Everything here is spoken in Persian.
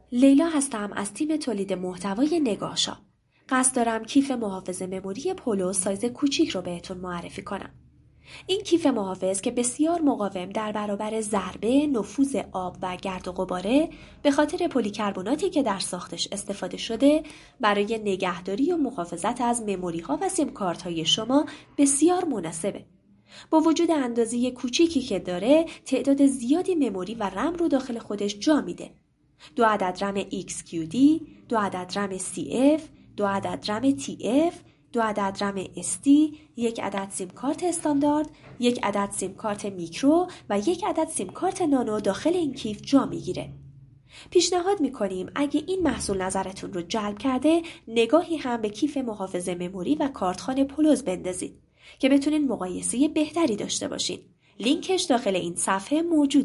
لیلا هستم از تیم تولید محتوای نگاه شاپ. قصد دارم کیف محافظ مموری پولوز سایز کوچیک رو بهتون معرفی کنم. این کیف محافظ که بسیار مقاوم در برابر ضربه، نفوذ آب و گرد و غباره به خاطر پلیکربناتی که در ساختش استفاده شده برای نگهداری و محافظت از مموری ها و سیم کارت های شما بسیار مناسبه. با وجود اندازه کوچیکی که داره تعداد زیادی مموری و رم رو داخل خودش جا میده. 2 عدد رم XQD، 2 عدد رم CF، 2 عدد رم TF، 2 عدد رم SD، 1 عدد سیم کارت استاندارد، 1 عدد سیم کارت میکرو و 1 عدد سیم کارت نانو داخل این کیف جا میگیره. پیشنهاد میکنیم اگه این محصول نظرتون رو جلب کرده نگاهی هم به کیف محافظ مموری و کارتخوان پولوز بندازید که بتونین مقایسه بهتری داشته باشین. لینکش داخل این صفحه موجود.